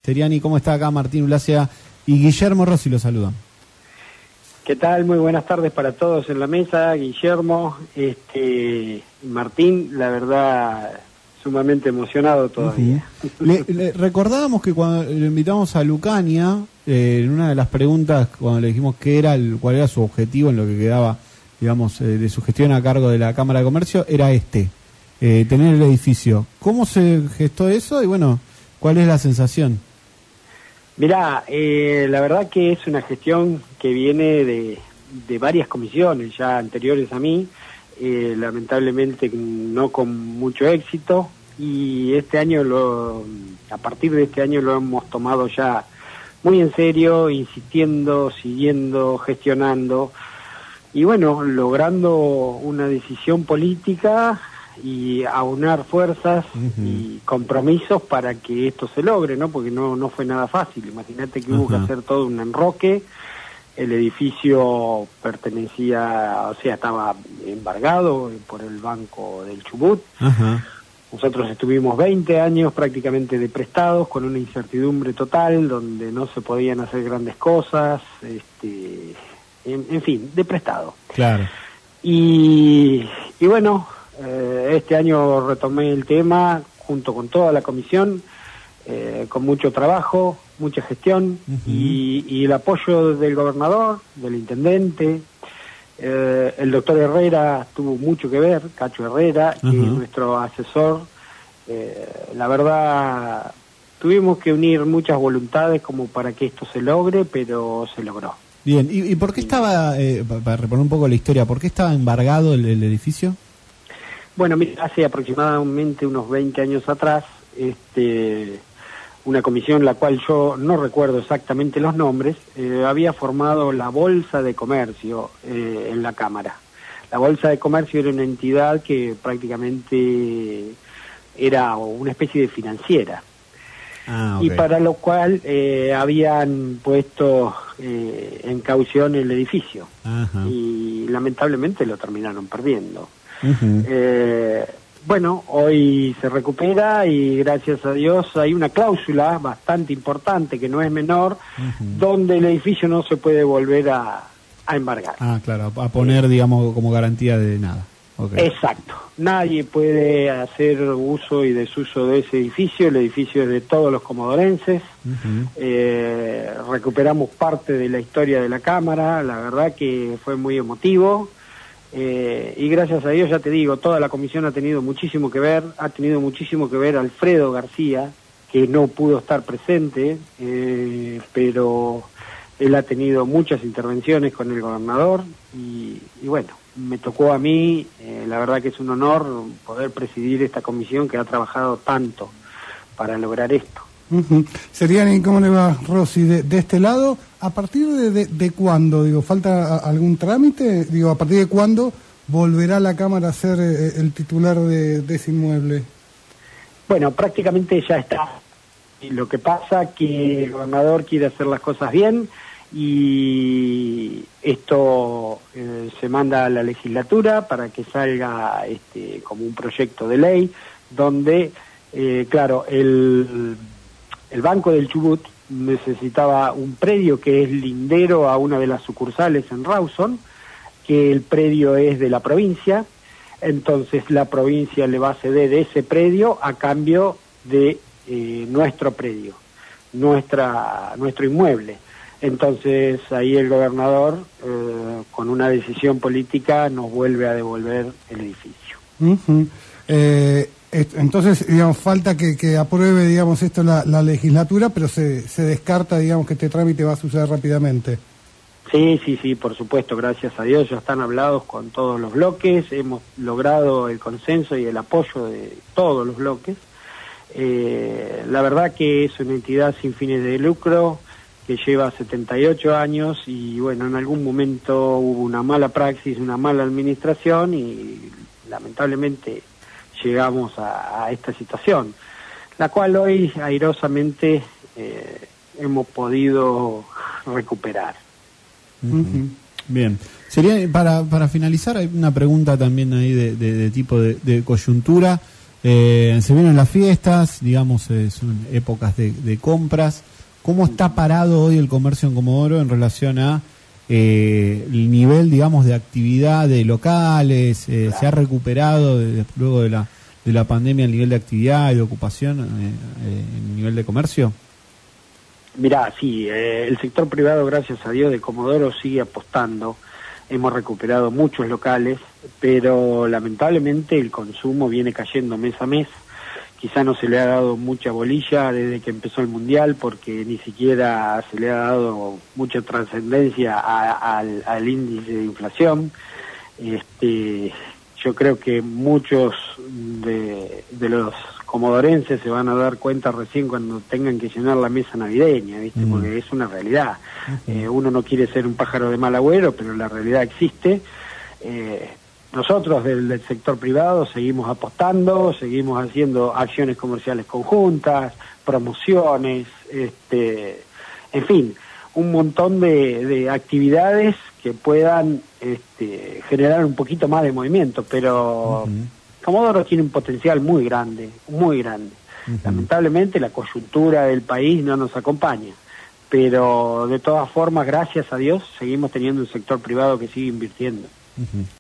Seriani, ¿cómo está? Acá Martín Ulacia y Guillermo Rossi lo saludan. ¿Qué tal? Muy buenas tardes para todos en la mesa, Guillermo, Martín, la verdad, sumamente emocionado todavía. Le recordábamos que cuando lo invitamos a Lucania, en una de las preguntas, cuando le dijimos cuál era su objetivo en lo que quedaba, digamos, de su gestión a cargo de la Cámara de Comercio, era tener el edificio. ¿Cómo se gestó eso? Y bueno, ¿cuál es la sensación? Mirá, la verdad que es una gestión que viene de varias comisiones ya anteriores a mí, lamentablemente no con mucho éxito, y este año a partir de este año lo hemos tomado ya muy en serio, insistiendo, siguiendo, gestionando, y bueno, logrando una decisión política y aunar fuerzas y compromisos para que esto se logre, ¿no? Porque no fue nada fácil. Imagínate que hubo que hacer todo un enroque. El edificio estaba embargado por el Banco del Chubut. Nosotros estuvimos 20 años prácticamente de prestados, con una incertidumbre total, donde no se podían hacer grandes cosas, en fin, de prestado. Claro. Y bueno, este año retomé el tema junto con toda la comisión, con mucho trabajo, mucha gestión y el apoyo del gobernador, del intendente. El doctor Herrera tuvo mucho que ver, Cacho Herrera, que es nuestro asesor. La verdad, tuvimos que unir muchas voluntades como para que esto se logre, pero se logró. Bien, ¿y por qué estaba, para reponer un poco la historia, por qué estaba embargado el edificio? Bueno, mira, hace aproximadamente unos 20 años atrás, una comisión, la cual yo no recuerdo exactamente los nombres, había formado la Bolsa de Comercio en la Cámara. La Bolsa de Comercio era una entidad que prácticamente era una especie de financiera. Okay. Y para lo cual habían puesto en caución el edificio. Y lamentablemente lo terminaron perdiendo. Bueno, hoy se recupera y gracias a Dios hay una cláusula bastante importante que no es menor, donde el edificio no se puede volver a embargar. Claro, a poner, digamos, como garantía de nada. Okay. Exacto. Nadie puede hacer uso y desuso de ese edificio. El edificio es de todos los comodorenses. Recuperamos parte de la historia de la Cámara. La verdad que fue muy emotivo. Y gracias a Dios, ya te digo, toda la comisión ha tenido muchísimo que ver. Ha tenido muchísimo que ver Alfredo García, que no pudo estar presente, pero él ha tenido muchas intervenciones con el gobernador y bueno, me tocó a mí, la verdad que es un honor poder presidir esta comisión que ha trabajado tanto para lograr esto. Seriani, ¿cómo le va, Rossi? De este lado, ¿a partir de cuándo? Digo, ¿falta algún trámite? Digo, ¿a partir de cuándo volverá la Cámara a ser el titular de ese inmueble? Bueno, prácticamente ya está. Y lo que pasa que el gobernador quiere hacer las cosas bien y esto se manda a la legislatura para que salga como un proyecto de ley donde, claro, el Banco del Chubut necesitaba un predio que es lindero a una de las sucursales en Rawson, que el predio es de la provincia, entonces la provincia le va a ceder ese predio a cambio de nuestro predio, nuestro inmueble. Entonces ahí el gobernador, con una decisión política, nos vuelve a devolver el edificio. Entonces, digamos, falta que apruebe, digamos, esto la legislatura, pero se descarta, digamos, que este trámite va a suceder rápidamente. Sí, por supuesto, gracias a Dios, ya están hablados con todos los bloques, hemos logrado el consenso y el apoyo de todos los bloques. La verdad que es una entidad sin fines de lucro, que lleva 78 años y bueno, en algún momento hubo una mala praxis, una mala administración y lamentablemente llegamos a esta situación, la cual hoy airosamente hemos podido recuperar. Bien, sería para finalizar, hay una pregunta también ahí de tipo de coyuntura. Se vienen las fiestas, digamos, son épocas de compras. ¿Cómo está parado hoy el comercio en Comodoro en relación a el nivel, digamos, de actividad de locales? ¿Se ha recuperado luego de la pandemia el nivel de actividad y de ocupación en nivel de comercio? Mirá, sí, el sector privado, gracias a Dios, de Comodoro sigue apostando. Hemos recuperado muchos locales, pero lamentablemente el consumo viene cayendo mes a mes. Quizá no se le ha dado mucha bolilla desde que empezó el Mundial, porque ni siquiera se le ha dado mucha trascendencia al índice de inflación. Yo creo que muchos de los comodorenses se van a dar cuenta recién cuando tengan que llenar la mesa navideña, ¿viste? Porque es una realidad. Uno no quiere ser un pájaro de mal agüero, pero la realidad existe. Nosotros del sector privado seguimos apostando, seguimos haciendo acciones comerciales conjuntas, promociones, en fin, un montón de actividades que puedan generar un poquito más de movimiento, pero Comodoro tiene un potencial muy grande, muy grande. Lamentablemente la coyuntura del país no nos acompaña, pero de todas formas, gracias a Dios, seguimos teniendo un sector privado que sigue invirtiendo.